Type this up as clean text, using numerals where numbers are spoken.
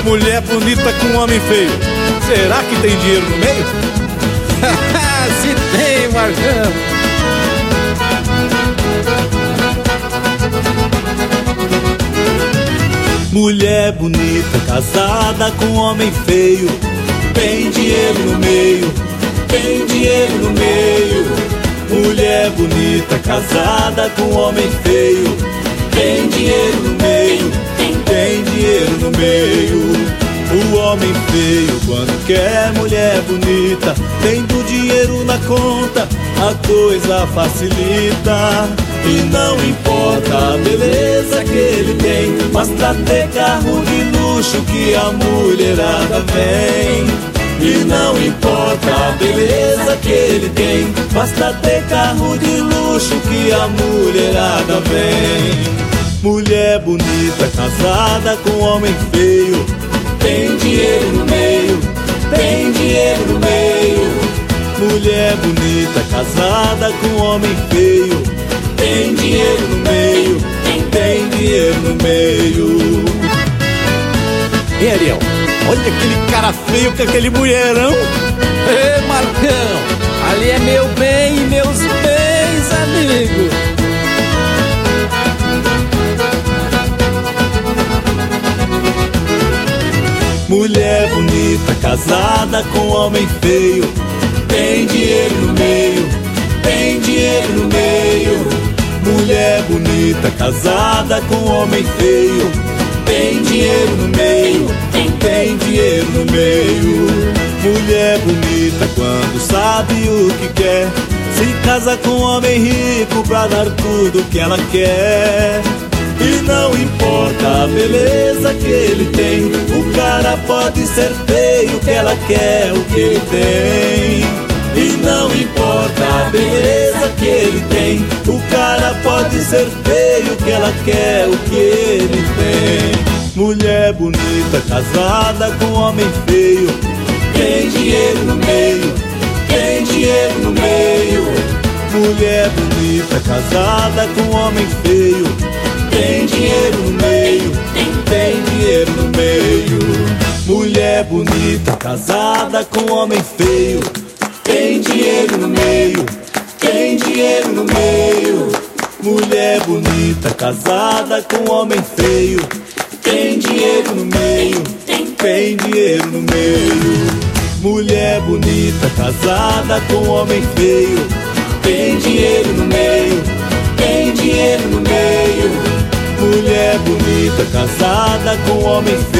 mulher bonita com um homem feio, será que tem dinheiro no meio? Se tem, Marcão. Mulher bonita casada com homem feio, tem dinheiro no meio, tem dinheiro no meio. Mulher bonita casada com homem feio, tem dinheiro no meio, tem dinheiro no meio. O homem feio, quando quer mulher bonita, tendo dinheiro na conta, a coisa facilita. E não importa a beleza que ele tem, basta ter carro de luxo que a mulherada vem. E não importa a beleza que ele tem, basta ter carro de luxo que a mulherada vem. Mulher bonita casada com homem feio, tem dinheiro no meio, tem dinheiro no meio. Mulher bonita casada com homem feio, tem dinheiro no meio, tem dinheiro no meio. E Ariel, olha aquele cara feio com aquele mulherão. Ê, Marcão, ali é meu bem e meus bens, amigo. Mulher bonita casada com homem feio, tem dinheiro no meio, tem dinheiro no meio. Mulher bonita casada com homem feio, tem dinheiro no meio, tem dinheiro no meio. Mulher bonita quando sabe o que quer, se casa com homem rico pra dar tudo que ela quer. E não importa a beleza que ele tem, o cara pode ser feio, o que ela quer, o que ele tem. E não importa a beleza que ele tem, o cara pode ser feio, o que ela quer, o que ele tem. Mulher bonita casada com homem feio, tem dinheiro no meio, tem dinheiro no meio. Mulher bonita casada com homem feio, tem dinheiro no meio, tem dinheiro no meio. Mulher bonita casada com homem feio, tem dinheiro no meio, tem dinheiro no meio. Mulher bonita casada com homem feio, tem dinheiro no meio, tem dinheiro no meio. Mulher bonita casada com homem feio, tem dinheiro no meio, tem dinheiro no meio. Mulher bonita casada com homem feio,